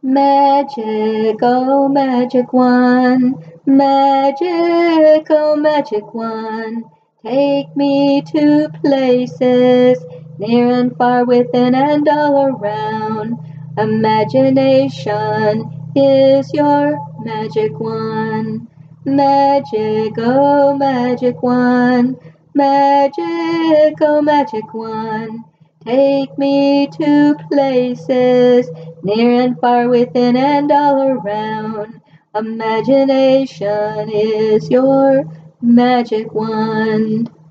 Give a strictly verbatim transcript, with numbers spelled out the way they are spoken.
Magic, oh magic wand, magic, oh magic wand, take me to places near and far, within and all around. Imagination is your magic wand. Magic, oh magic wand, magic, oh magic wand, take me to places near and far, within and all around. Imagination is your magic wand.